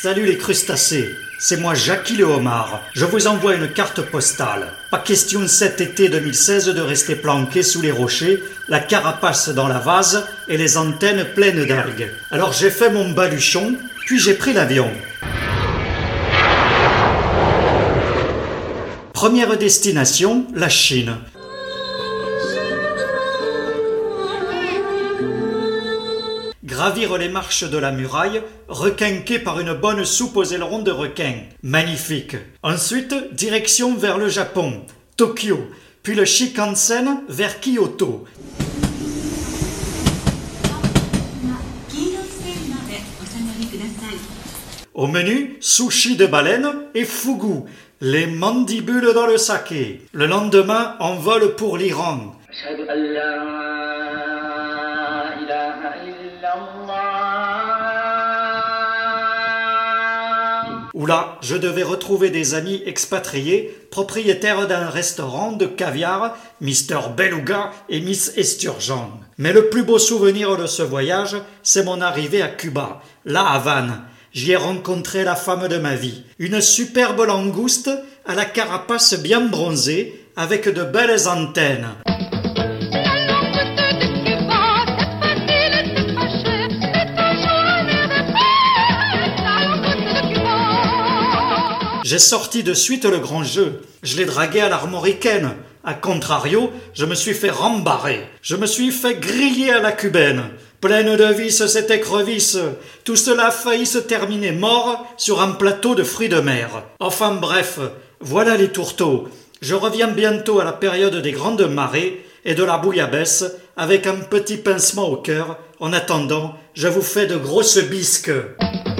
Salut les crustacés, c'est moi Jackie le homard. Je vous envoie une carte postale. Pas question cet été 2016 de rester planqué sous les rochers, la carapace dans la vase et les antennes pleines d'algues. Alors j'ai fait mon baluchon, puis j'ai pris l'avion. Première destination, la Chine. Gravir les marches de la muraille, requinqué par une bonne soupe aux ailerons de requin. Magnifique. Ensuite, direction vers le Japon, Tokyo, puis le Shinkansen vers Kyoto. Au menu, sushi de baleine et fugu, les mandibules dans le saké. Le lendemain, on vole pour l'Iran. Où là, je devais retrouver des amis expatriés, propriétaires d'un restaurant de caviar, Mr Beluga et Miss Esturgeon. Mais le plus beau souvenir de ce voyage, c'est mon arrivée à Cuba, La Havane. J'y ai rencontré la femme de ma vie, une superbe langouste à la carapace bien bronzée, avec de belles antennes. J'ai sorti de suite le grand jeu. Je l'ai dragué à l'armoricaine. A contrario, je me suis fait rembarrer. Je me suis fait griller à la cubaine. Pleine de vis, cette écrevisse. Tout cela a failli se terminer mort sur un plateau de fruits de mer. Enfin bref, voilà les tourteaux. Je reviens bientôt à la période des grandes marées et de la bouillabaisse avec un petit pincement au cœur. En attendant, je vous fais de grosses bisques.